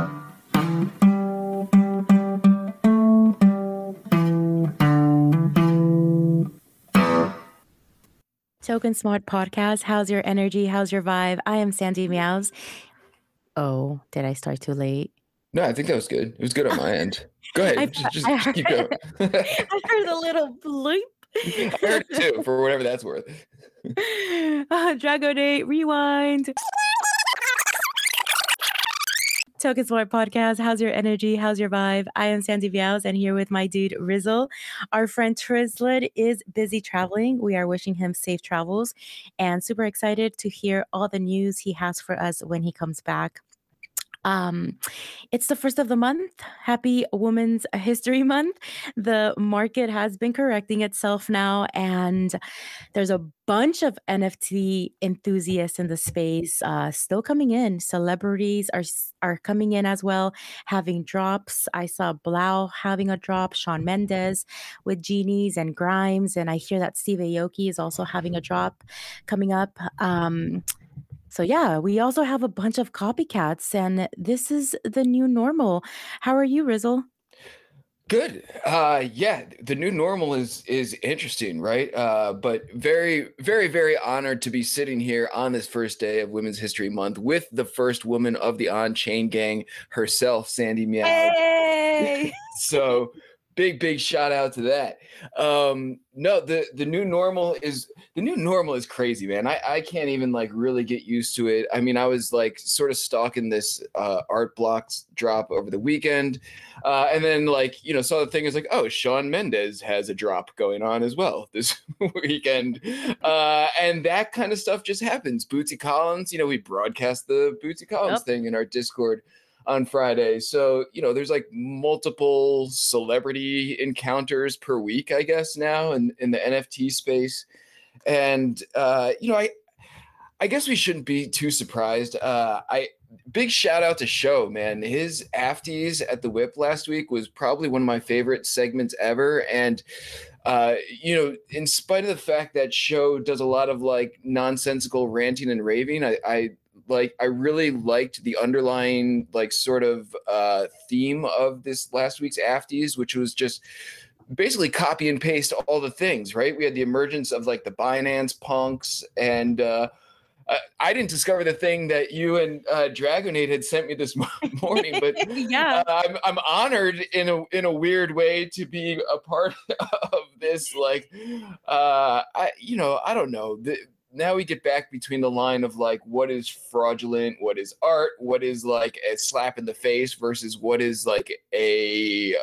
Token Smart Podcast. How's your energy? How's your vibe? I am Sandy Meows. Oh, did I start too late? No, I think that was good. It was good on my end. Go I ahead. thought I Just heard keep going. I heard a little bleep. I heard it too, for whatever that's worth. Dragonate, rewind. Token Smart Podcast. How's your energy? How's your vibe? I am Sandy Meows and here with my dude Rizzle. Our friend Trizlet is busy traveling. We are wishing him safe travels and super excited to hear all the news he has for us when he comes back. Um, it's the first of the month. Happy Women's History Month. The market has been correcting itself now, and there's a bunch of NFT enthusiasts in the space still coming in. Celebrities are coming in as well, having drops. I saw Blau having a drop, Shawn Mendes with Genies and Grimes, and I hear that Steve Aoki is also having a drop coming up. So yeah, we also have a bunch of copycats, and this is the new normal. How are you, Rizzle? Good. Yeah, the new normal is interesting, right? But very, very, very honored to be sitting here on this first day of Women's History Month with the first woman of the On-Chain Gang herself, Sandy Meow. Hey! So big shout out to that. No, the new normal is crazy, man. I can't even like really get used to it. I mean, I was like sort of stalking this Art Blocks drop over the weekend, and then like saw the thing is like, oh, Shawn Mendes has a drop going on as well this weekend, and that kind of stuff just happens. Bootsy Collins, we broadcast the Bootsy Collins thing in our Discord on Friday. So, there's like multiple celebrity encounters per week, I guess, now in the NFT space. And, I guess we shouldn't be too surprised. Big shout out to Show, man. His afties at the Whip last week was probably one of my favorite segments ever. And, in spite of the fact that Show does a lot of like nonsensical ranting and raving, I really liked the underlying like sort of theme of this last week's afties, which was just basically copy and paste all the things, right? We had the emergence of like the Binance punks, and I didn't discover the thing that you and Dragonade had sent me this morning, but Yeah. I'm honored in a weird way to be a part of this. Like, I don't know. Now we get back between the line of like what is fraudulent, what is art, what is like a slap in the face versus what is like a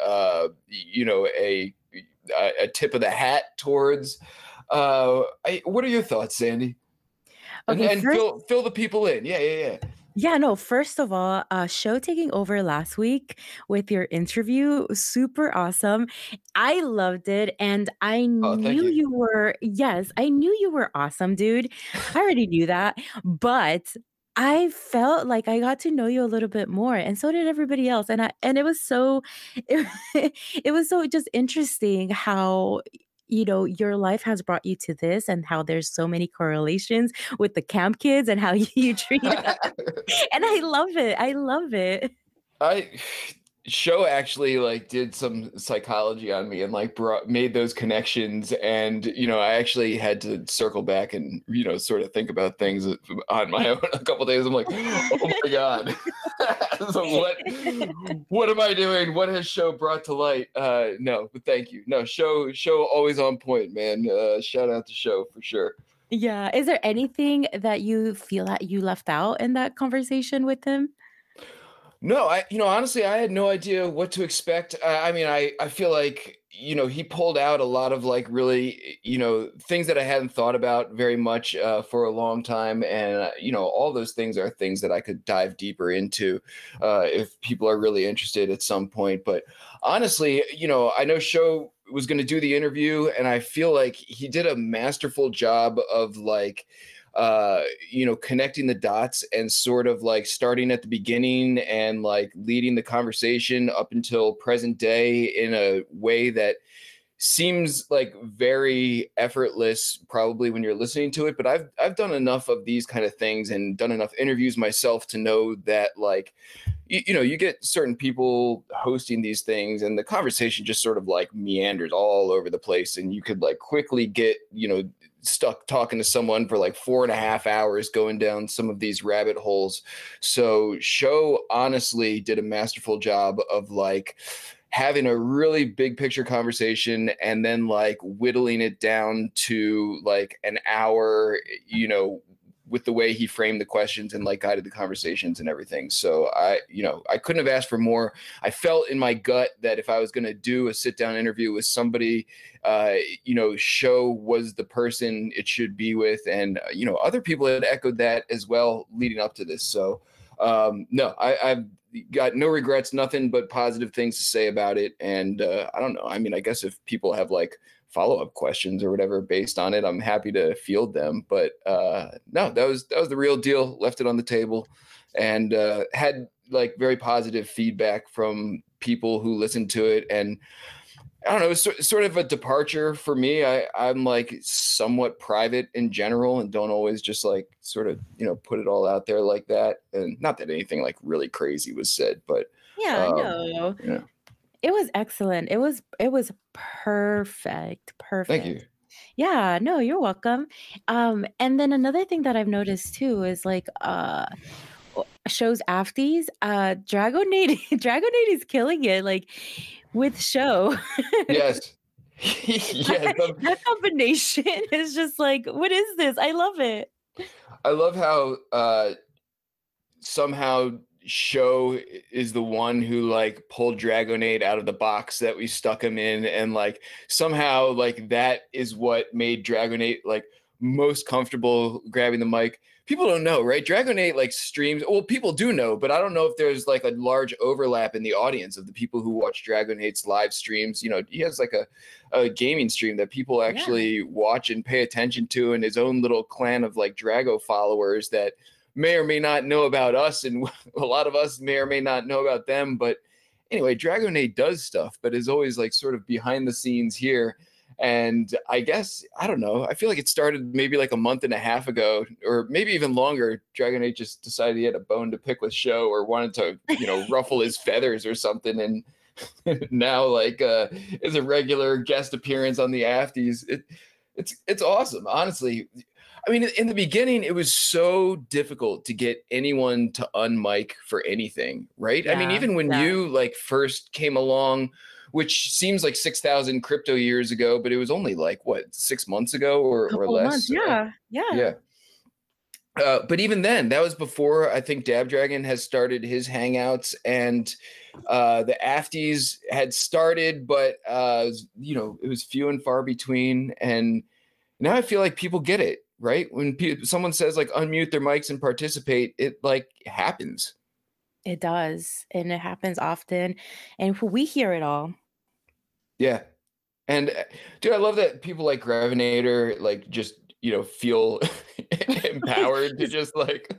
tip of the hat towards. What are your thoughts, Sandy? Okay, And first, fill the people in. Yeah. yeah, no, first of all, Show taking over last week with your interview, super awesome. I loved it, and I Oh, thank knew you. you were, yes, I knew you were awesome, dude. I already knew that, but I felt like I got to know you a little bit more, and so did everybody else. And it was so it was so just interesting how your life has brought you to this and how there's so many correlations with the camp kids and how you treat and I love it. I love it. I Show actually like did some psychology on me and like made those connections, and I actually had to circle back and sort of think about things on my own a couple days. I'm like, oh my god. So what am I doing? What has Show brought to light? No, but thank you. No, Show always on point, man. Shout out to Show for sure. Yeah. Is there anything that you feel that you left out in that conversation with him? No, honestly, I had no idea what to expect. I mean, I feel like, he pulled out a lot of like really, things that I hadn't thought about very much for a long time. And, all those things are things that I could dive deeper into if people are really interested at some point. But honestly, I know Show was going to do the interview, and I feel like he did a masterful job of like, connecting the dots and sort of like starting at the beginning and like leading the conversation up until present day in a way that seems like very effortless probably when you're listening to it. But I've done enough of these kind of things and done enough interviews myself to know that like you get certain people hosting these things, and the conversation just sort of like meanders all over the place, and you could like quickly get stuck talking to someone for like 4.5 hours going down some of these rabbit holes. So Show honestly did a masterful job of like having a really big picture conversation and then like whittling it down to like an hour, with the way he framed the questions and like guided the conversations and everything. So I couldn't have asked for more. I felt in my gut that if I was going to do a sit down interview with somebody, Show was the person it should be with. And, other people had echoed that as well leading up to this. So no, I've got no regrets, nothing but positive things to say about it. And I don't know. I mean, I guess if people have like follow-up questions or whatever based on it, I'm happy to field them. But no, that was the real deal. Left it on the table, and had like very positive feedback from people who listened to it. And I don't know, it was sort of a departure for me. I'm like somewhat private in general and don't always just like sort of, put it all out there like that. And not that anything like really crazy was said, but Yeah, no. yeah. It was excellent. It was perfect, Thank you. perfect. Yeah, no, you're welcome. And then another thing that I've noticed too is like shows afties, Dragonade Dragonade is killing it, like, with Show. Yes. Yes. That combination is just like, "What is this?" I love it. I love how somehow Show is the one who like pulled Dragonade out of the box that we stuck him in, and like somehow like that is what made Dragonade like most comfortable grabbing the mic. People don't know, right? Dragonade like streams. Well, people do know, but I don't know if there's like a large overlap in the audience of the people who watch Dragonade's live streams. He has like a gaming stream that people Yeah. actually watch and pay attention to, and his own little clan of like Drago followers that may or may not know about us, and a lot of us may or may not know about them. But anyway, Dragonade does stuff, but is always like sort of behind the scenes here. And I guess, I don't know, I feel like it started maybe like a month and a half ago, or maybe even longer. Dragonade just decided he had a bone to pick with Show, or wanted to, ruffle his feathers or something. And now like is a regular guest appearance on the Afties. It's awesome, honestly. I mean, in the beginning, it was so difficult to get anyone to unmic for anything, right? I mean, Yeah, even when yeah. you like first came along, which seems like 6,000 crypto years ago, but it was only like what, 6 months ago or Couple of months, less. yeah, yeah. Yeah. But even then, that was before I think DabDragon has started his hangouts, and the Afties had started, but it was few and far between. And now I feel like people get it, right? When someone says like unmute their mics and participate, it like happens. It does, and it happens often, and we hear it all. Yeah. And dude, I love that people like Gravinator like just feel empowered to just like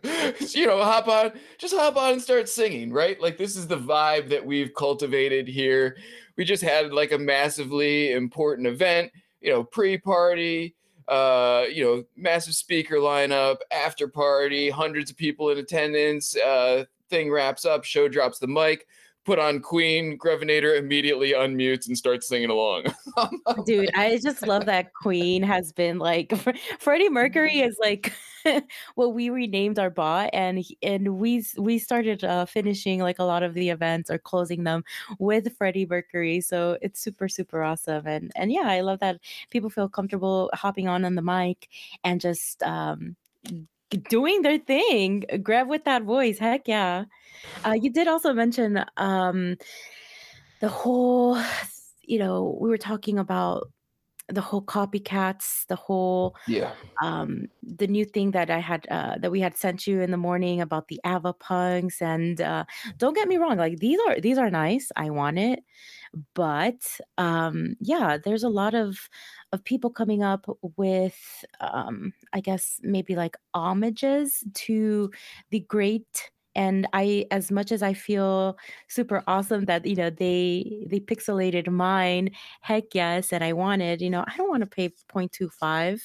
hop on and start singing, right? Like this is the vibe that we've cultivated here. We just had like a massively important event, pre-party, massive speaker lineup, after party, hundreds of people in attendance. Thing wraps up, Show drops the mic, put on Queen, Grevinator immediately unmutes and starts singing along. Dude, I just love that Queen has been like Freddie Mercury is like what we renamed our bot, and we started finishing like a lot of the events or closing them with Freddie Mercury. So it's super super awesome, and yeah, I love that people feel comfortable hopping on the mic and just doing their thing. Grab with that voice. Heck yeah. You did also mention the whole, we were talking about the whole copycats, the whole, Yeah. the new thing that that we had sent you in the morning about the Ava punks. And don't get me wrong, like these are nice. I want it. But yeah, there's a lot of people coming up with, I guess maybe like homages to the great. And I, as much as I feel super awesome that they pixelated mine, heck yes, and I wanted, I don't want to pay 0.25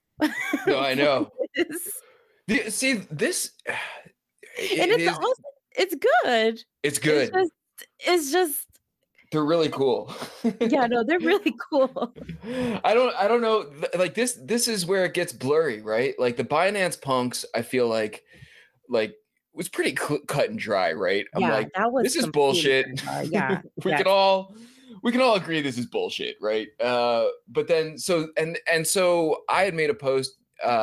No, I for know. this. See, this And it it's is. also it's good. It's It's good. just it's just They're really cool. yeah, no, they're really cool. I don't know. This is where it gets blurry, right? Like the Binance punks, I feel like was pretty cut and dry, right? I'm Yeah, like, that was this is completely bullshit. bizarre. Yeah, we can yes. all we can all agree this is bullshit, right? But then so I had made a post.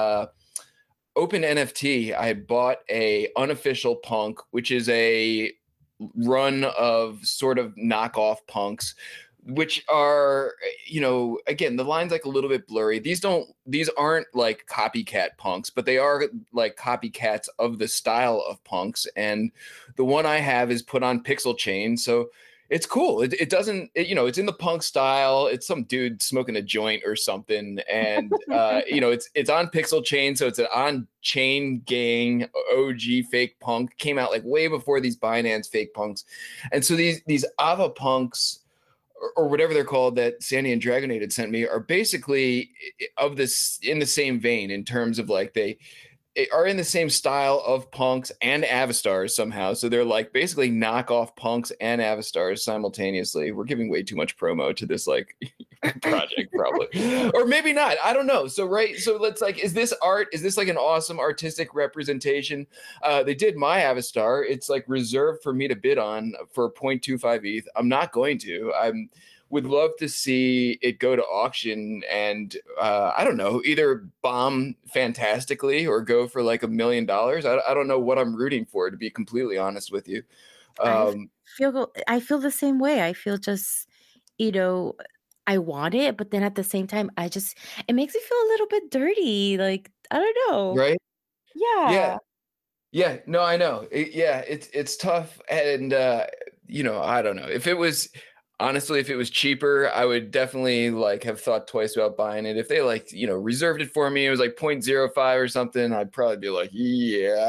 Open NFT, I had bought a unofficial punk, which is a run of sort of knockoff punks, which are, again, the line's like a little bit blurry. These aren't like copycat punks, but they are like copycats of the style of punks. And the one I have is put on Pixel Chain. So it's cool. It doesn't, it's in the punk style. It's some dude smoking a joint or something, and it's on Pixel Chain, so it's an on-chain gang OG fake punk. Came out like way before these Binance fake punks, and so these Ava punks or whatever they're called that Sandy and Dragonade had sent me are basically of this in the same vein in terms of like they are in the same style of punks and Avastars somehow. So they're like basically knockoff punks and Avastars simultaneously. We're giving way too much promo to this like project probably. Or maybe not. I don't know. So right. So let's like, is this art? Is this like an awesome artistic representation? They did my Avastar. It's like reserved for me to bid on for 0.25 ETH. I'm not going to. I'm would love to see it go to auction and I don't know, either bomb fantastically or go for like $1 million. I don't know what I'm rooting for, to be completely honest with you. I Um, I feel the same way. I feel just, you know, I want it, but then at the same time, it makes me feel a little bit dirty. Like, I don't know. right? Yeah, Yeah. yeah. No, I know. Yeah, it's tough, and I don't know if it was. Honestly, if it was cheaper, I would definitely like have thought twice about buying it. If they like, reserved it for me, it was like 0.05 or something, I'd probably be like, yeah,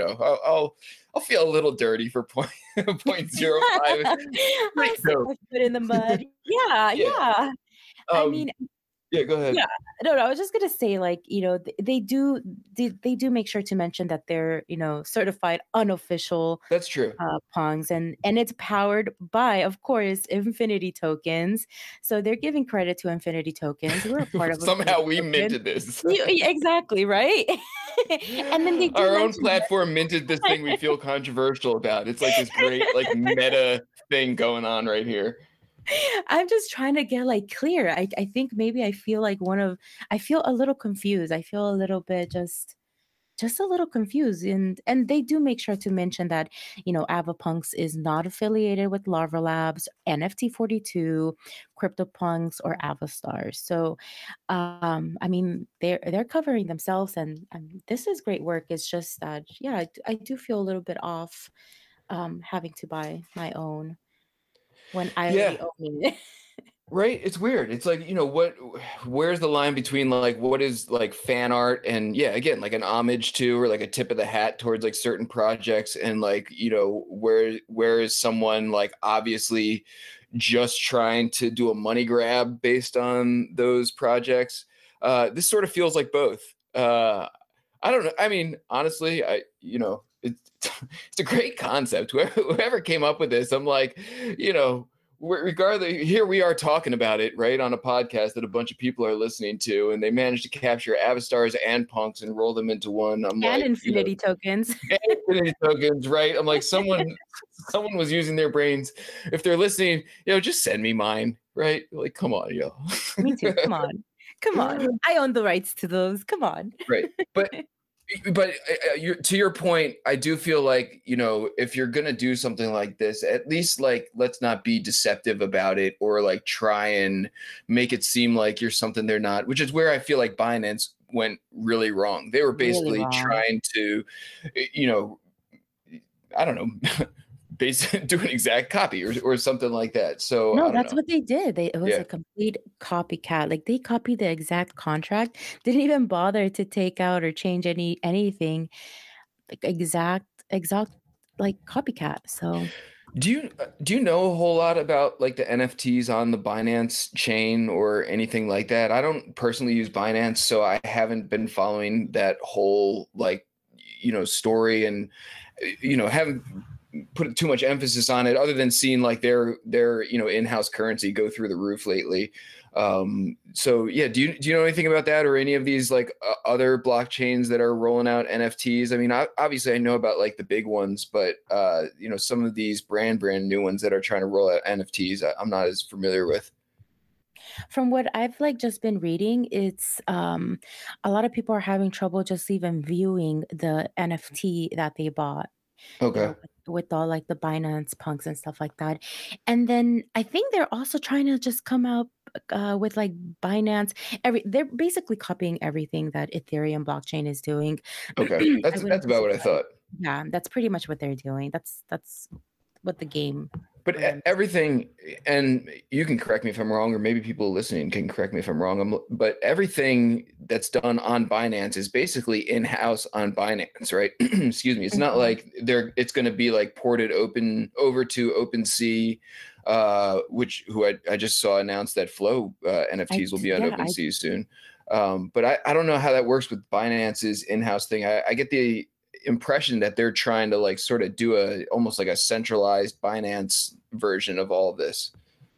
I'll feel a little dirty for point zero five. I'll stick So, my foot in the mud. Yeah, yeah. yeah. I Um, mean, yeah, go ahead. yeah. No, no, I was just gonna say, like, they do make sure to mention that they're, certified unofficial That's true. Pongs, and it's powered by, of course, Infinity Tokens. So they're giving credit to Infinity Tokens. We're a part of Somehow Infinity we Token. minted this. Exactly, right? And then they do Our own mention platform minted this thing we feel controversial about. It's like this great like meta thing going on right here. I'm just trying to get like clear. I think maybe I feel like I feel a little confused. I feel a little bit just a little confused, and they do make sure to mention that Avapunks is not affiliated with Larva Labs, NFT42, CryptoPunks, or Avastars. So I mean, they're covering themselves, and this is great work. It's just that, yeah, I do feel a little bit off having to buy my own when I Yeah, already own it. right. It's weird. It's like, where's the line between like what is like fan art and yeah, again, like an homage to or like a tip of the hat towards like certain projects and like, where is someone like obviously just trying to do a money grab based on those projects. This sort of feels like both. I don't know. I mean, honestly, it's it's a great concept. Whoever came up with this, I'm like, regardless, here we are talking about it, right, on a podcast that a bunch of people are listening to, and they managed to capture Avastars and punks and roll them into one. I'm And like, Infinity Tokens. Infinity Tokens, right? I'm like, someone was using their brains. If they're listening, just send me mine, right? Like, come on, yo. Me too. Come on. Come on. I own the rights to those. Come on. Right. But to your point, I do feel like, if you're going to do something like this, at least like, let's not be deceptive about it or like try and make it seem like you're something they're not, which is where I feel like Binance went really wrong. They were Really basically wrong. trying to, I don't know, do an exact copy or something like that. So No, I don't that's know. what they did. It was Yeah. a complete copycat. Like, they copied the exact contract, didn't even bother to take out or change anything. Like, exact, like, copycat. So Do you know a whole lot about like the NFTs on the Binance chain or anything like that? I don't personally use Binance, so I haven't been following that whole like story and haven't put too much emphasis on it, other than seeing like their in-house currency go through the roof lately. So yeah, do you know anything about that, or any of these like other blockchains that are rolling out NFTs? I mean, obviously I know about like the big ones, but some of these brand new ones that are trying to roll out NFTs, I'm not as familiar with. From what I've like just been reading, it's a lot of people are having trouble just even viewing the NFT that they bought, Okay. with all like the Binance punks and stuff like that. And then I think they're also trying to just come out with like Binance. They're basically copying everything that Ethereum blockchain is doing. Okay. I That's wouldn't be about what I surprised. thought. Yeah, that's pretty much what they're doing. That's what the game But for them is. everything, and you can correct me if I'm wrong, or maybe people listening can correct me if I'm wrong. But everything that's done on Binance is basically in-house on Binance, right? Excuse me. It's not Mhm. like it's going to be like ported open over to OpenSea, which who I just saw announce that Flow NFTs will be on Yeah, I OpenSea soon. But I don't know how that works with Binance's in-house thing. I get the impression that they're trying to like sort of do a almost like a centralized Binance version of all of this,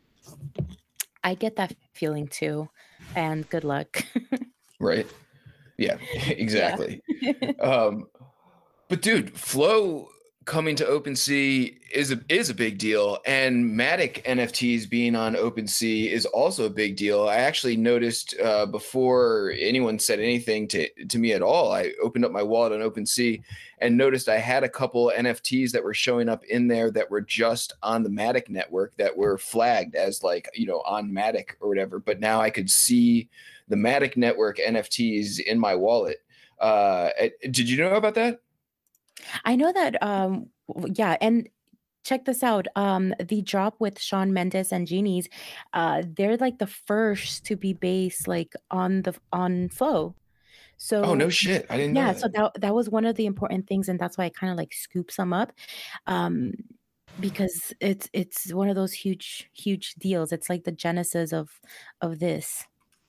I get that feeling too, and good luck. right? Yeah, Yeah. exactly. Um, But dude, Flow coming to OpenSea is a big deal, and Matic NFTs being on OpenSea is also a big deal. I actually noticed before anyone said anything to me at all. I opened up my wallet on OpenSea and noticed I had a couple NFTs that were showing up in there that were just on the Matic network that were flagged as like on Matic or whatever. But now I could see the Matic network NFTs in my wallet. Did you know about that? I know that, yeah, and check this out, the drop with Shawn Mendes and Genies, they're like the first to be based like on Flow. Oh, no So shit. I didn't know yeah, so that. that was one of the important things, and that's why I kinda like scoop some up, um, because it's one of those huge deals. It's like the genesis of this.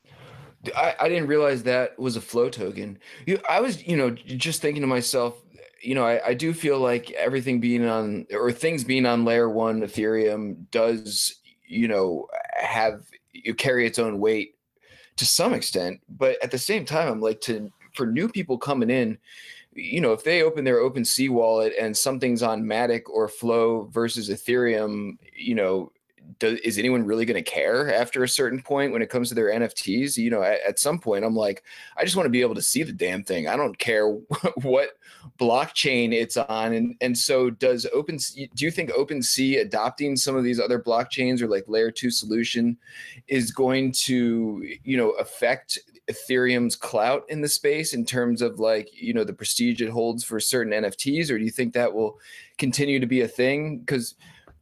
I didn't realize that was a flow token. I was, just thinking to myself, I do feel like everything being on or things being on layer one Ethereum does, have you carry its own weight to some extent. But at the same time, I'm like for new people coming in, if they open their OpenSea wallet and something's on Matic or Flow versus Ethereum, is anyone really going to care after a certain point when it comes to their NFTs? At some point, I'm like, I just want to be able to see the damn thing. I don't care what blockchain it's on. And so, do you think OpenSea adopting some of these other blockchains or like layer two solution is going to, affect Ethereum's clout in the space in terms of like, the prestige it holds for certain NFTs? Or do you think that will continue to be a thing? Because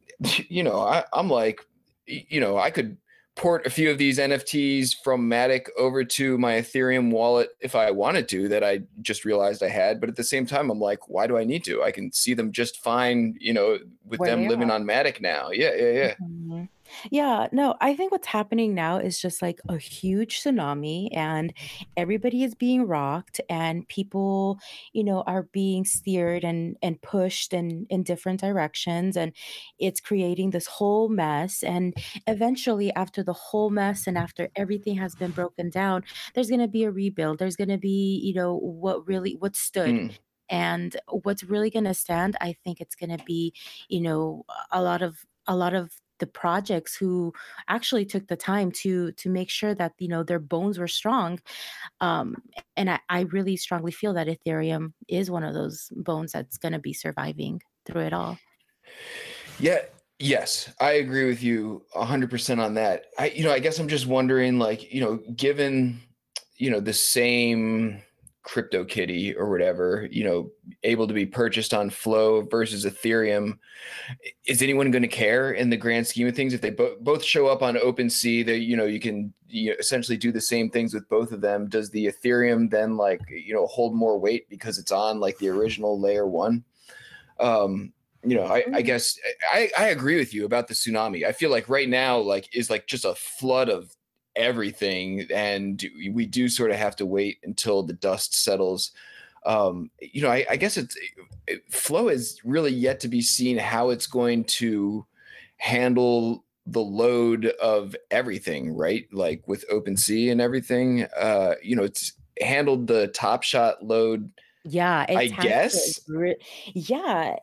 I'm like, I could port a few of these NFTs from Matic over to my Ethereum wallet if I wanted to, that I just realized I had. But at the same time, I'm like, why do I need to? I can see them just fine, with Where them they living are. on Matic now. Yeah, yeah, yeah. Mhm. Yeah, no, I think what's happening now is just like a huge tsunami, and everybody is being rocked, and people, are being steered and pushed in different directions, and it's creating this whole mess. And eventually, after the whole mess and after everything has been broken down, there's going to be a rebuild. There's going to be, what stood. Mm. And what's really going to stand, I think it's going to be, a lot of the projects who actually took the time to make sure that their bones were strong. um and I really strongly feel that Ethereum is one of those bones that's going to be surviving through it all. Yeah. Yes, I agree with you 100% on that. I guess I'm just wondering, like, given, the same crypto kitty or whatever, able to be purchased on Flow versus Ethereum, is anyone going to care in the grand scheme of things if they both show up on OpenSea? That you can essentially do the same things with both of them. Does the Ethereum then like hold more weight because it's on like the original layer one? I Mm. guess I agree with you about the tsunami. I feel like right now like is like just a flood of everything, and we do sort of have to wait until the dust settles. I guess Flow is really yet to be seen how it's going to handle the load of everything, right? Like with OpenSea and everything, it's handled the Top Shot load, Yeah, I it's had to guess. yeah,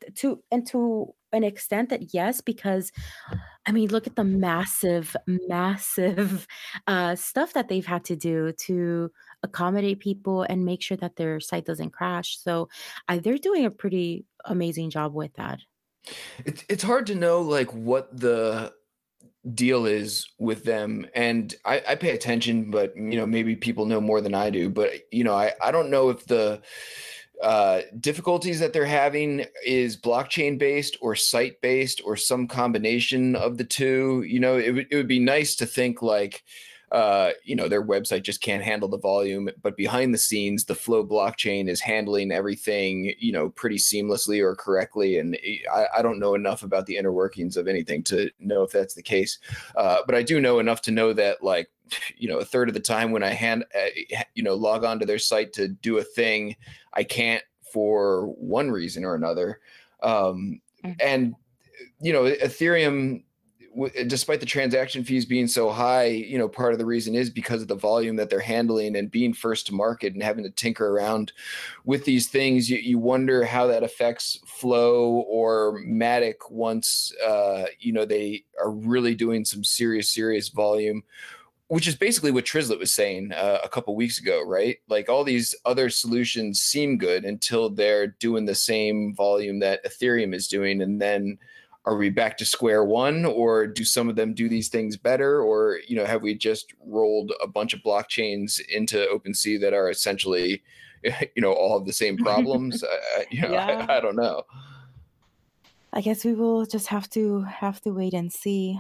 to an extent that yes, because I mean, look at the massive, massive, stuff that they've had to do to accommodate people and make sure that their site doesn't crash, so, they're doing a pretty amazing job with that. It's hard to know like what the deal is with them, and I pay attention, but maybe people know more than I do. But I don't know if the difficulties that they're having is blockchain based or site based or some combination of the two. It would be nice to think like their website just can't handle the volume, but behind the scenes, the Flow blockchain is handling everything, pretty seamlessly or correctly. And I don't know enough about the inner workings of anything to know if that's the case. But I do know enough to know that, like, a third of the time when I log on to their site to do a thing, I can't for one reason or another. Mm. And Ethereum, despite the transaction fees being so high, part of the reason is because of the volume that they're handling and being first to market and having to tinker around with these things. You wonder how that affects Flow or Matic once, they are really doing some serious volume, which is basically what Trizlet was saying a couple weeks ago, right? Like all these other solutions seem good until they're doing the same volume that Ethereum is doing. And then are we back to square one, or do some of them do these things better? Or, have we just rolled a bunch of blockchains into OpenSea that are essentially, all of the same problems? Yeah, I don't know. I guess we will just have to wait and see,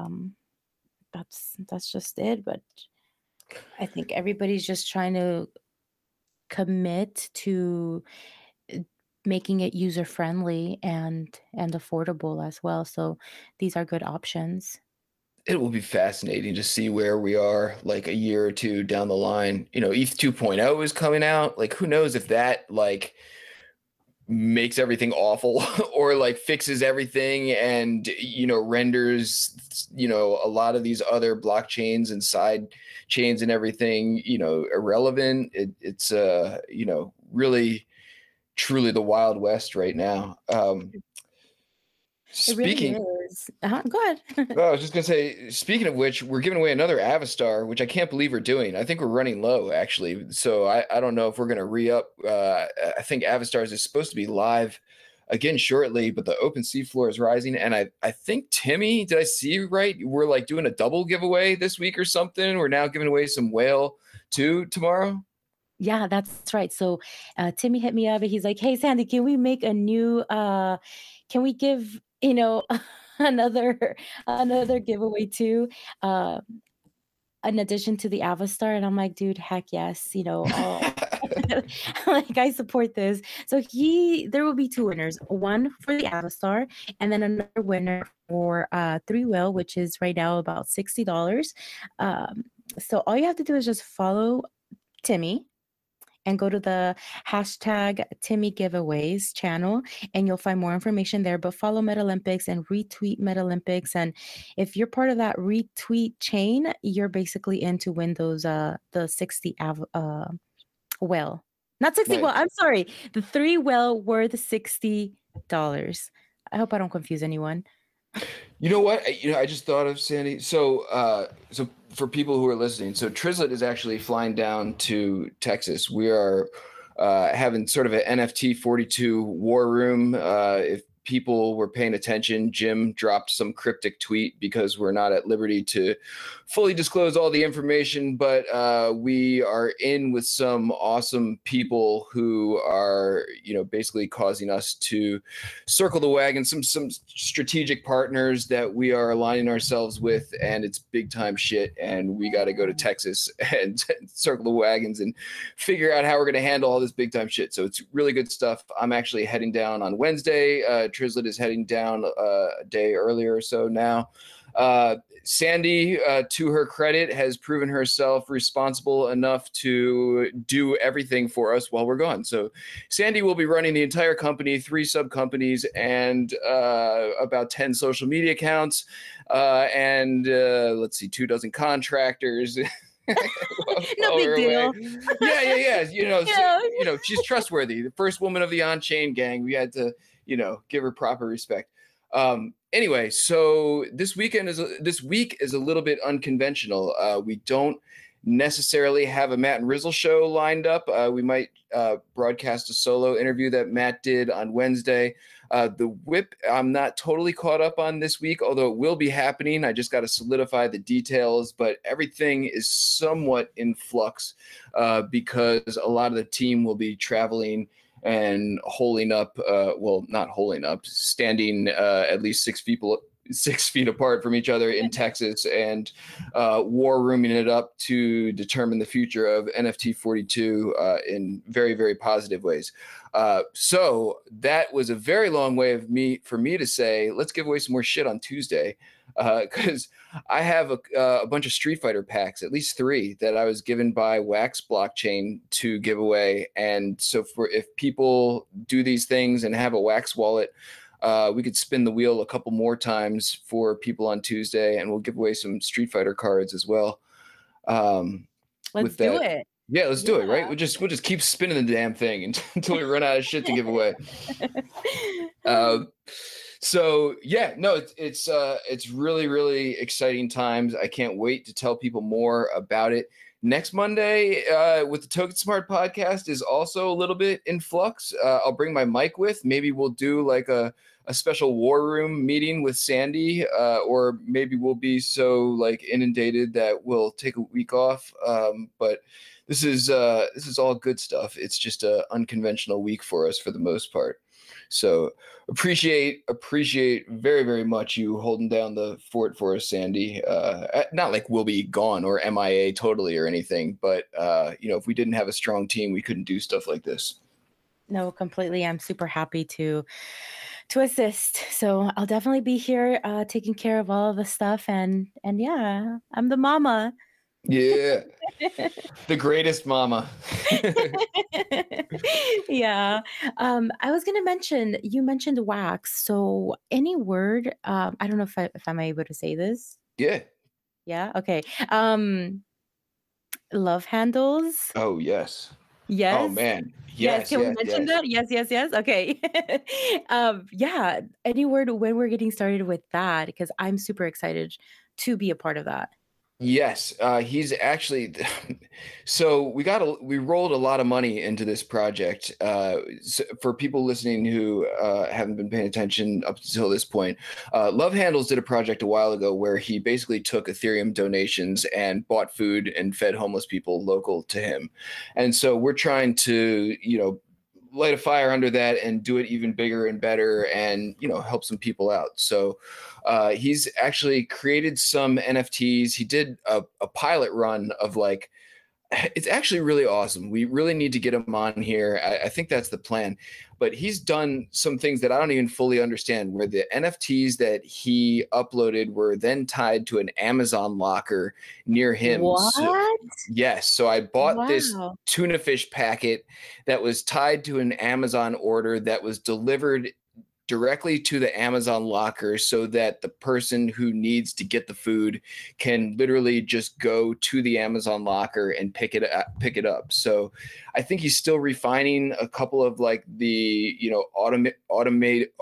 that's just it, but I think everybody's just trying to commit to making it user friendly and affordable as well. So these are good options. It will be fascinating to see where we are like a year or two down the line. ETH 2.0 is coming out. Like, who knows if that like makes everything awful or like fixes everything and renders a lot of these other blockchains and side chains and everything irrelevant. It's really truly the Wild West right now. It really Speaking is. Go ahead. Oh, I was just gonna say, speaking of which, we're giving away another Avastar, which I can't believe we're doing. I think we're running low, actually. So I don't know if we're gonna re-up. I think Avastars is supposed to be live again shortly, but the OpenSea floor is rising. And I think Timmy, did I see you right? We're like doing a double giveaway this week or something. We're now giving away some whale too tomorrow. Yeah, that's right. So Timmy hit me up and he's like, "Hey Sandy, can we make a new can we give, another another giveaway too? Uh in addition to the Avastar?" And I'm like, "Dude, heck yes, like I support this." So there will be two winners, one for the Avastar and then another winner for three whale, which is right now about $60. So all you have to do is just follow Timmy and go to the hashtag Timmy Giveaways channel, and you'll find more information there. But follow Metalympics and retweet Metalympics. And if you're part of that retweet chain, you're basically in to win those the 60 well. Not 60 well, Nice. I'm sorry. The three well worth $60. I hope I don't confuse anyone. You know what? I just thought of Sandy. So for people who are listening, so Trizlet is actually flying down to Texas. We are having sort of an NFT 42 war room. If people were paying attention, Jim dropped some cryptic tweet because we're not at liberty to fully disclose all the information, but we are in with some awesome people who are, basically causing us to circle the wagon, some strategic partners that we are aligning ourselves with, and it's big time shit. And we got to go to Texas and circle the wagons and figure out how we're going to handle all this big time shit. So it's really good stuff. I'm actually heading down on Wednesday. Trizlet is heading down a day earlier or so now. Sandy, to her credit, has proven herself responsible enough to do everything for us while we're gone. So Sandy will be running the entire company, 3 sub companies, and about 10 social media accounts, and let's see, 24 contractors. No big deal. Yeah. Yeah. She's trustworthy. The first woman of the On-Chain gang. We had to, give her proper respect. Anyway, so this week is a little bit unconventional. We don't necessarily have a Matt and Rizzle show lined up. We might broadcast a solo interview that Matt did on Wednesday. The whip, I'm not totally caught up on this week, although it will be happening. I just got to solidify the details, but everything is somewhat in flux because a lot of the team will be traveling and holing up, not holing up, standing at least 6 feet apart from each other in Texas and war rooming it up to determine the future of NFT 42 in very, very positive ways. So that was a very long way for me to say, let's give away some more shit on Tuesday. Because I have a bunch of Street Fighter packs, at least 3 that I was given by Wax Blockchain to give away. And so if people do these things and have a Wax wallet, we could spin the wheel a couple more times for people on Tuesday, and we'll give away some Street Fighter cards as well. Let's do it. Yeah, let's do it, right? We'll just keep spinning the damn thing until we run out of shit to give away. So yeah, no, it's really, really exciting times. I can't wait to tell people more about it. Next Monday with the Token Smart podcast is also a little bit in flux. I'll bring my mic with. Maybe we'll do like a special war room meeting with Sandy, or maybe we'll be so like inundated that we'll take a week off. But this is all good stuff. It's just an unconventional week for us for the most part. So appreciate very, very much you holding down the fort for us, Sandy. Not like we'll be gone or MIA totally or anything, but if we didn't have a strong team, we couldn't do stuff like this. No, completely. I'm super happy to assist. So I'll definitely be here taking care of all of the stuff, and yeah, I'm the mama. Yeah. The greatest mama. Yeah. I was gonna mention, you mentioned wax. So any word, I don't know if I'm able to say this. Yeah. Yeah. Okay. Love handles. Oh yes. Yes. Oh man. Yes. Yes. Can we Yes. mention Yes. that? Yes. Okay. Yeah. Any word when we're getting started with that, because I'm super excited to be a part of that. Yes, he's actually. So we rolled a lot of money into this project. For people listening who haven't been paying attention up until this point, Love Handles did a project a while ago where he basically took Ethereum donations and bought food and fed homeless people local to him. And so we're trying to, light a fire under that and do it even bigger and better and help some people out. So he's actually created some NFTs. He did a pilot run of it's actually really awesome. We really need to get him on here. I think that's the plan. But he's done some things that I don't even fully understand, where the NFTs that he uploaded were then tied to an Amazon locker near him. What? Yes. So I bought this Wow. tuna fish packet that was tied to an Amazon order that was delivered directly to the Amazon locker so that the person who needs to get the food can literally just go to the Amazon locker and pick it up. So I think he's still refining a couple of automated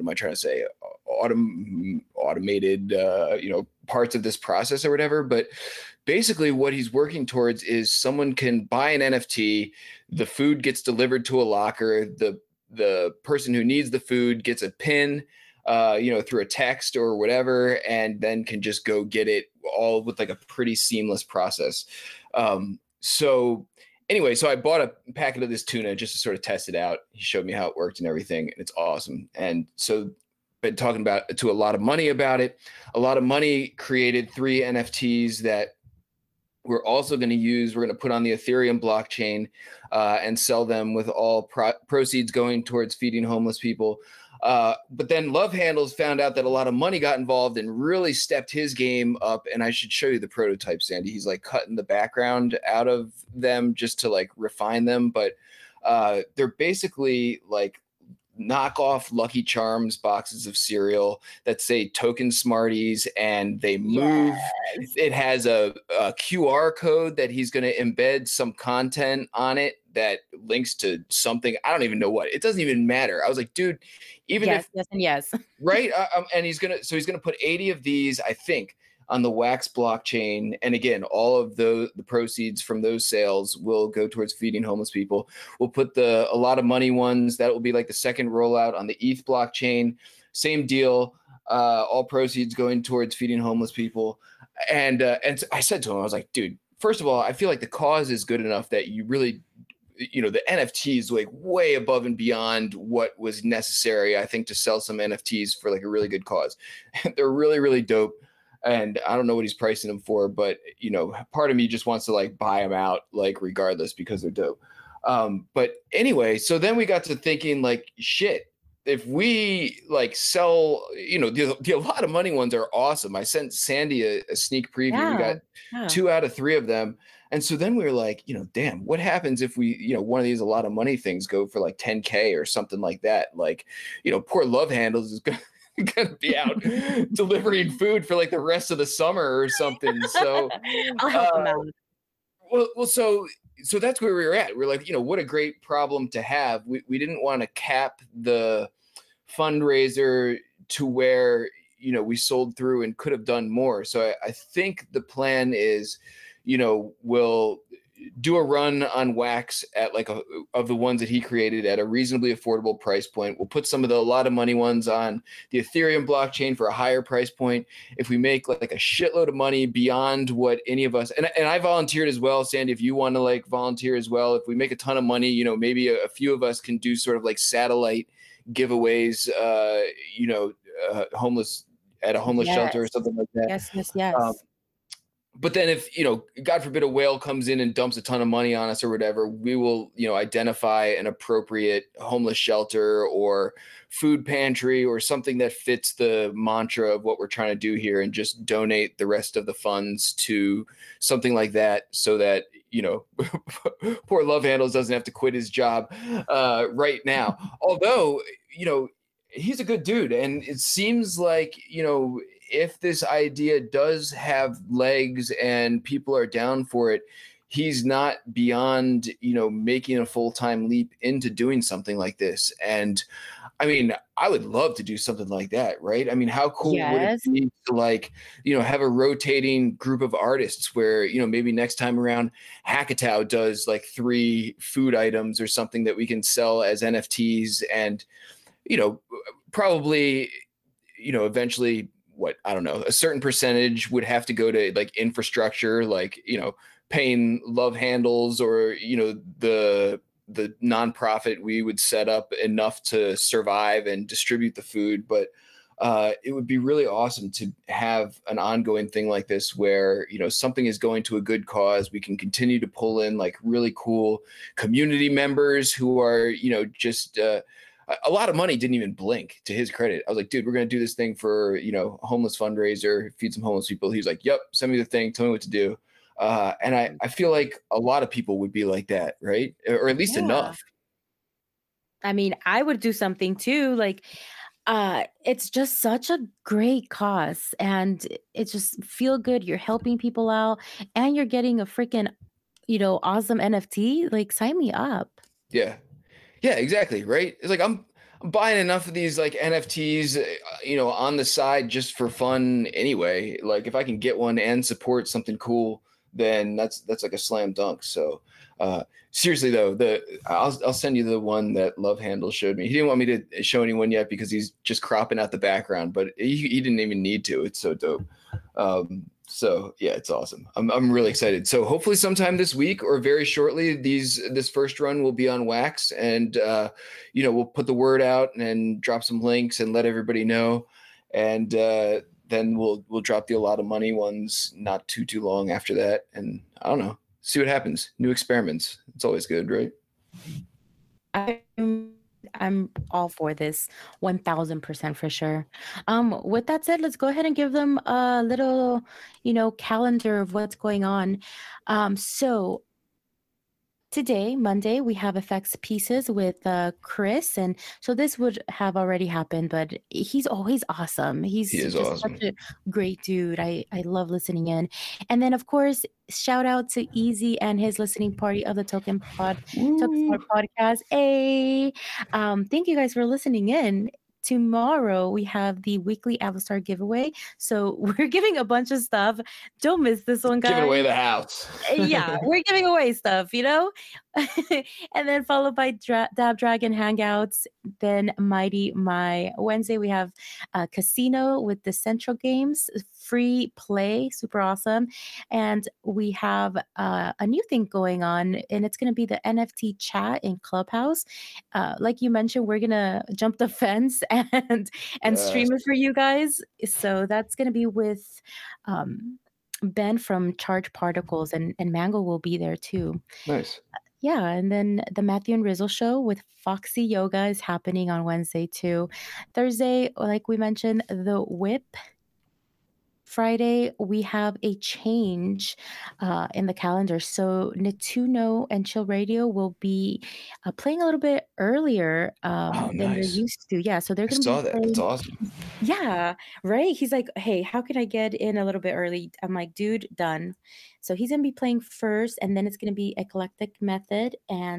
parts of this process or whatever. But basically what he's working towards is someone can buy an NFT, the food gets delivered to a locker, the person who needs the food gets a pin, through a text or whatever, and then can just go get it all with like a pretty seamless process. So I bought a packet of this tuna just to sort of test it out. He showed me how it worked and everything, and it's awesome. And so been talking to a lot of money about it. A lot of money created 3 NFTs that we're also going to put on the Ethereum blockchain and sell them with all proceeds going towards feeding homeless people. But then Love Handles found out that a lot of money got involved and really stepped his game up. And I should show you the prototype, Sandy. He's like cutting the background out of them just to like refine them. But they're basically like knockoff Lucky Charms boxes of cereal that say token Smarties, and they move. Yes. It has a QR code that he's going to embed some content on it that links to something. I don't even know what. It doesn't even matter. I was like, dude, even Yes, if yes, and yes. right, and he's gonna put 80 of these, I think, on the Wax blockchain. And again, all of the proceeds from those sales will go towards feeding homeless people. We'll put the a lot of money ones that will be like the second rollout on the ETH blockchain. Same deal. All proceeds going towards feeding homeless people. And so I said to him, I was like, dude, first of all, I feel like the cause is good enough that you really, the NFTs like way above and beyond what was necessary, I think, to sell some NFTs for like a really good cause. They're really, really dope. And I don't know what he's pricing them for, but part of me just wants to like buy them out, like regardless, because they're dope. But anyway, so then we got to thinking like, shit, if we like sell, the a lot of money ones are awesome. I sent Sandy a sneak preview. We Yeah. got Yeah. 2 out of 3 of them. And so then we were like, damn, what happens if we, one of these a lot of money things go for like 10K or something like that? Like, poor Love Handles is going to be out delivering food for like the rest of the summer or something. So, I'll help uh, them out. so that's where we were at. We're like, what a great problem to have. We didn't want to cap the fundraiser to where, we sold through and could have done more. So I think the plan is, we'll do a run on Wax at like of the ones that he created at a reasonably affordable price point. We'll put some of the a lot of money ones on the Ethereum blockchain for a higher price point. If we make like a shitload of money beyond what any of us, and I volunteered as well, Sandy, if you want to like volunteer as well, if we make a ton of money, maybe a few of us can do sort of like satellite giveaways, homeless at a homeless shelter or Yes. something like that. Yes, yes, Um, yes. but then if, God forbid a whale comes in and dumps a ton of money on us or whatever, we will, identify an appropriate homeless shelter or food pantry or something that fits the mantra of what we're trying to do here, and just donate the rest of the funds to something like that, so that, poor Love Handles doesn't have to quit his job right now. Although, he's a good dude. And it seems like, if this idea does have legs and people are down for it, he's not beyond, making a full-time leap into doing something like this. And I mean, I would love to do something like that, right? I mean, how cool would it Yes. be to like, have a rotating group of artists where, maybe next time around Hackatow does like 3 food items or something that we can sell as NFTs, and, probably, eventually, what, I don't know, a certain percentage would have to go to like infrastructure, like, paying Love Handles or, the nonprofit we would set up enough to survive and distribute the food. But it would be really awesome to have an ongoing thing like this where, something is going to a good cause. We can continue to pull in like really cool community members who are, just a lot of money didn't even blink, to his credit. I was like, dude, we're going to do this thing for, homeless fundraiser, feed some homeless people. He's like, yep, send me the thing. Tell me what to do. And I feel like a lot of people would be like that, right? Or at least Yeah. enough. I mean, I would do something too. Like, it's just such a great cause, and it just feel good. You're helping people out, and you're getting a freaking, awesome NFT. Like, sign me up. Yeah. Yeah, exactly. Right. It's like I'm buying enough of these like NFTs, on the side just for fun anyway. Like if I can get one and support something cool, then that's like a slam dunk. So seriously though, I'll send you the one that Love Handle showed me. He didn't want me to show anyone yet because he's just cropping out the background, but he didn't even need to. It's so dope. So yeah, it's awesome. I'm really excited. So hopefully sometime this week or very shortly, this first run will be on Wax, and we'll put the word out and drop some links and let everybody know, and then we'll drop the a lot of money ones not too long after that, and I don't know, see what happens. New experiments. It's always good, right? I I'm all for this 1000% for sure. With that said, let's go ahead and give them a little, calendar of what's going on. So today, Monday, we have effects pieces with Chris. And so this would have already happened, but he's always awesome. He He's is just such awesome. a great dude. I love listening in. And then, of course, shout out to Easy and his listening party of the Token Woo. Smart podcast. Hey, thank you guys for listening in. Tomorrow we have the weekly Avatar giveaway. So we're giving a bunch of stuff. Don't miss this one, Giving away guys. the house. Yeah, we're giving away stuff. And then followed by Dab Dragon Hangouts, then Mighty My Wednesday. We have Casino with the Central Games, free play, super awesome. And we have a new thing going on, and it's going to be the NFT chat in Clubhouse. Like you mentioned, we're going to jump the fence and Yes. stream it for you guys. So that's going to be with Ben from Charge Particles, and Mango will be there too. Nice. Yeah, and then the Matthew and Rizzle show with Foxy Yoga is happening on Wednesday too. Thursday, like we mentioned, the Whip. Friday, we have a change in the calendar. So Natuno and Chill Radio will be playing a little bit earlier Oh, than they're nice. used to. Yeah, so they're I going to be saw that. That's playing. awesome. Yeah, right? He's like, "Hey, how can I get in a little bit early?" I'm like, "Dude, done." So he's gonna be playing first, and then it's gonna be Eclectic Method,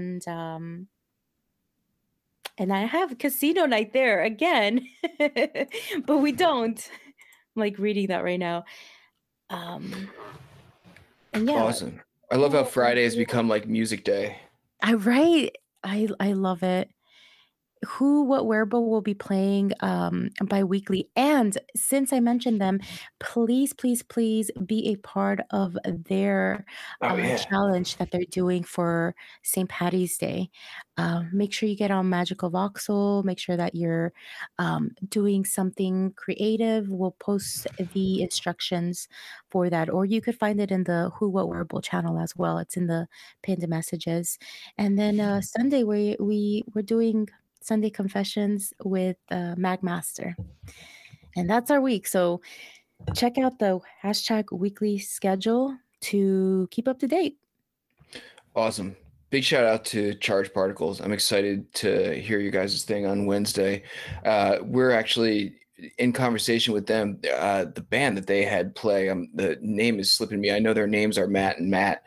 and I have Casino Night there again, but we don't. I'm like reading that right now. Um, and yeah, Awesome. I love how Friday has become like music day. I right. I love it. Who What Wearable will be playing bi-weekly. And since I mentioned them, please, please, please be a part of their Oh yeah. challenge that they're doing for St. Patty's Day. Make sure you get on Magical Voxel. Make sure that you're doing something creative. We'll post the instructions for that, or you could find it in the Who What Wearable channel as well. It's in the pinned messages. And then Sunday, we're doing Sunday Confessions with Magmaster. And that's our week. So check out the hashtag weekly schedule to keep up to date. Awesome. Big shout out to Charge Particles. I'm excited to hear you guys' thing on Wednesday. We're actually in conversation with them. The band that they had play, the name is slipping me. I know their names are Matt and Matt.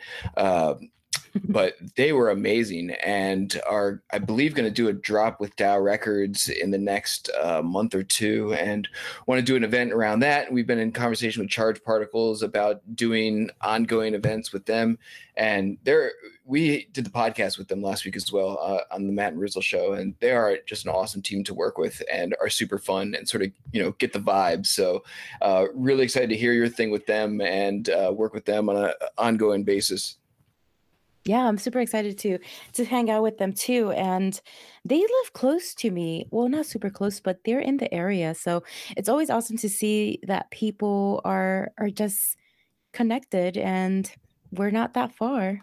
But they were amazing and are, I believe, going to do a drop with Dow Records in the next month or two and want to do an event around that. We've been in conversation with Charge Particles about doing ongoing events with them. And we did the podcast with them last week as well on the Matt and Rizzle show. And they are just an awesome team to work with and are super fun and sort of, get the vibe. So really excited to hear your thing with them and work with them on an ongoing basis. Yeah, I'm super excited to hang out with them too. And they live close to me. Well, not super close, but they're in the area. So it's always awesome to see that people are just connected and we're not that far.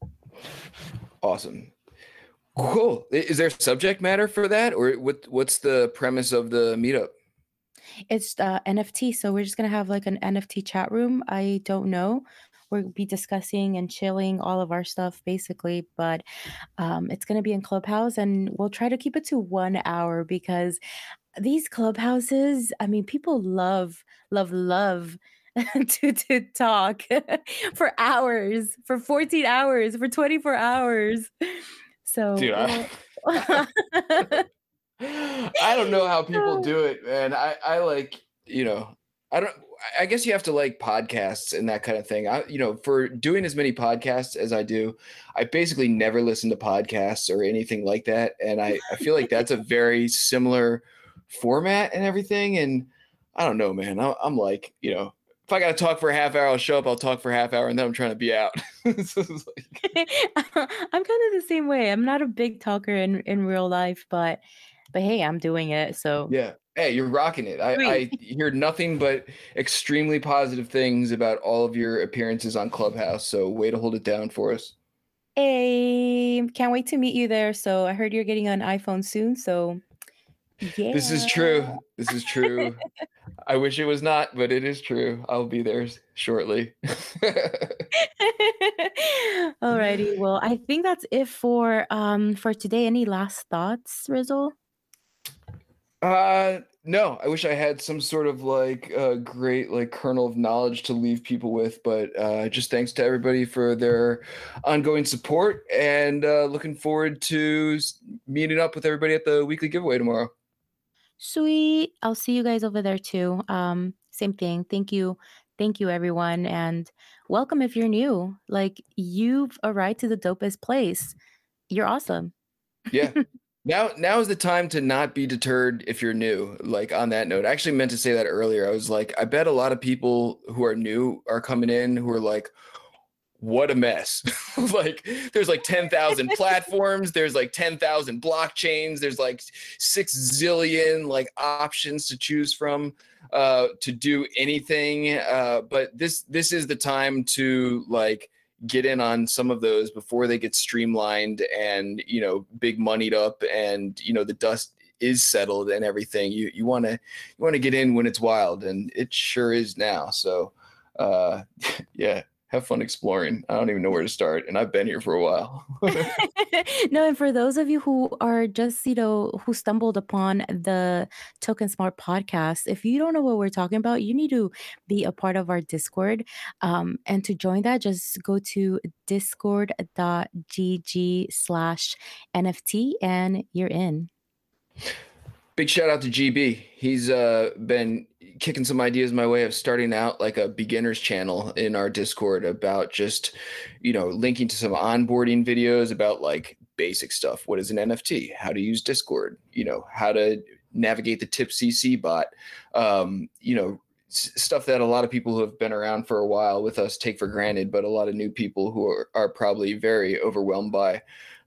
Awesome. Cool. Is there subject matter for that, or what's the premise of the meetup? It's NFT, so we're just gonna have like an NFT chat room. I don't know. We'll be discussing and chilling all of our stuff basically, but it's gonna be in Clubhouse, and we'll try to keep it to 1 hour because these clubhouses, I mean, people love, love, love to talk for hours, for 14 hours, for 24 hours. So Dude, I don't know how people do it, man. I like, I don't, I guess you have to like podcasts and that kind of thing. For doing as many podcasts as I do, I basically never listen to podcasts or anything like that. And I feel like that's a very similar format and everything. And I don't know, man. I'm like, if I got to talk for a half hour, I'll show up, I'll talk for a half hour, and then I'm trying to be out. So I'm kind of the same way. I'm not a big talker in real life, but hey, I'm doing it. So yeah. Hey, you're rocking it. sweet. I hear nothing but extremely positive things about all of your appearances on Clubhouse. So way to hold it down for us. Hey, can't wait to meet you there. So I heard you're getting an iPhone soon. So yeah. This is true. This is true. I wish it was not, but it is true. I'll be there shortly. Alrighty. Well, I think that's it for today. Any last thoughts, Rizzle? No, I wish I had some sort of like great like kernel of knowledge to leave people with, but just thanks to everybody for their ongoing support and looking forward to meeting up with everybody at the weekly giveaway tomorrow. Sweet. I'll see you guys over there too. Same thing. Thank you. Thank you, everyone. And welcome if you're new. Like you've arrived to the dopest place. You're awesome. Yeah. Now is the time to not be deterred if you're new. Like on that note, I actually meant to say that earlier. I was like, I bet a lot of people who are new are coming in who are like, what a mess. Like there's like 10,000 platforms, there's like 10,000 blockchains, there's like 6 zillion like options to choose from to do anything. But this is the time to like get in on some of those before they get streamlined and big moneyed up and the dust is settled and everything. You want to get in when it's wild, and it sure is now. So yeah, have fun exploring. I don't even know where to start, and I've been here for a while. No, and for those of you who are just, who stumbled upon the Token Smart podcast, if you don't know what we're talking about, you need to be a part of our Discord. And to join that, just go to discord.gg/NFT and you're in. Big shout out to GB. He's been kicking some ideas my way of starting out like a beginner's channel in our Discord about just, linking to some onboarding videos about like basic stuff. What is an NFT? How to use Discord? How to navigate the TipCC bot? Stuff that a lot of people who have been around for a while with us take for granted, but a lot of new people who are probably very overwhelmed by.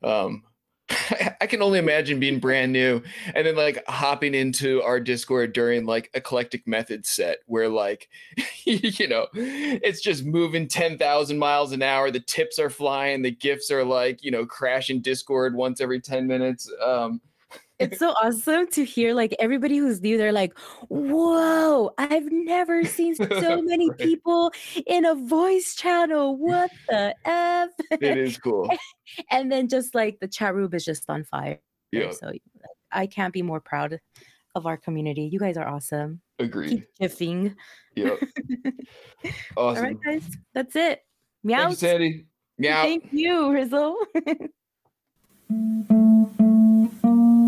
I can only imagine being brand new and then like hopping into our Discord during like eclectic methods set where like, it's just moving 10,000 miles an hour. The tips are flying. The GIFs are like, crashing Discord once every 10 minutes. It's so awesome to hear like everybody who's new, they're like, whoa, I've never seen so many people in a voice channel. What the F? It is cool. And then just like the chat room is just on fire. Yeah. So I can't be more proud of our community. You guys are awesome. Agreed. Keep shifting. Yep. Awesome. All right, guys. That's it. Meow. Thank you, Sandy. Meow. Thank you, Rizzle.